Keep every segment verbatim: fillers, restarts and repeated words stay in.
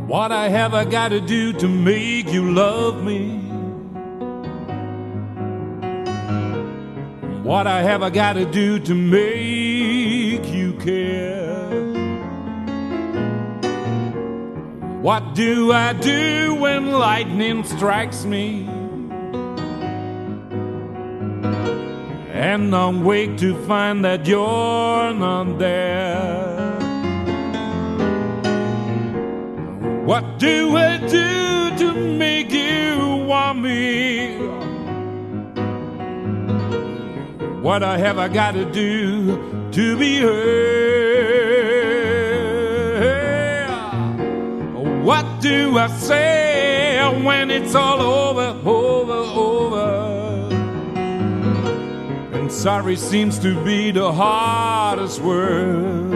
What I have I gotta do to make you love me? What I have I gotta do to make you care? What do I do when lightning strikes me and I'm wake to find that you're not there? What do I do to make you want me? What I have I got to do to be heard? What do I say when it's all over, over, over? And sorry seems to be the hardest word.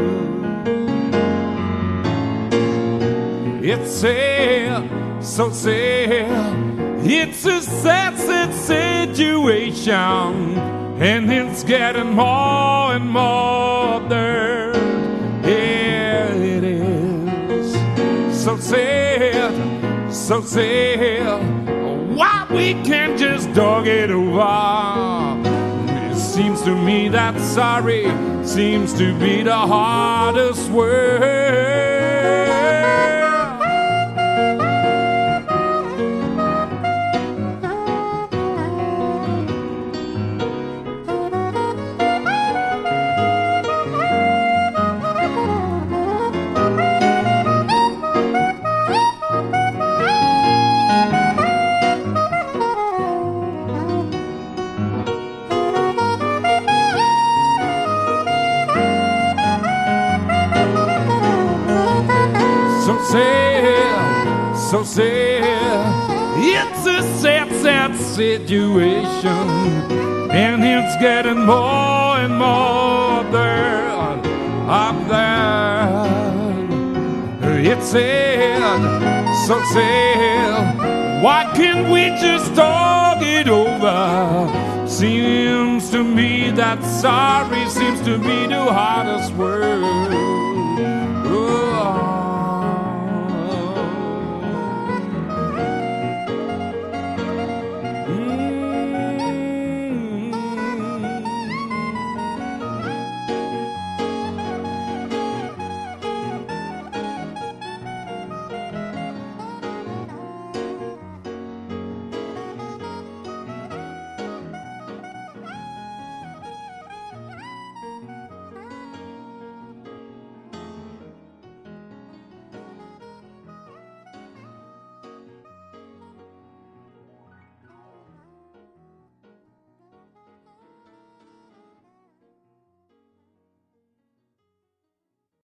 It's sad, so sad. It's a sad, sad situation, and it's getting more and more there. Yeah, it is. So sad, so sad. Why we can't just dog it over? It seems to me that sorry seems to be the hardest word. So sad, it's a sad, sad situation, and it's getting more and more there, up there. It's sad, so sad. Why can't we just talk it over? Seems to me that sorry seems to be the hardest word. Oh.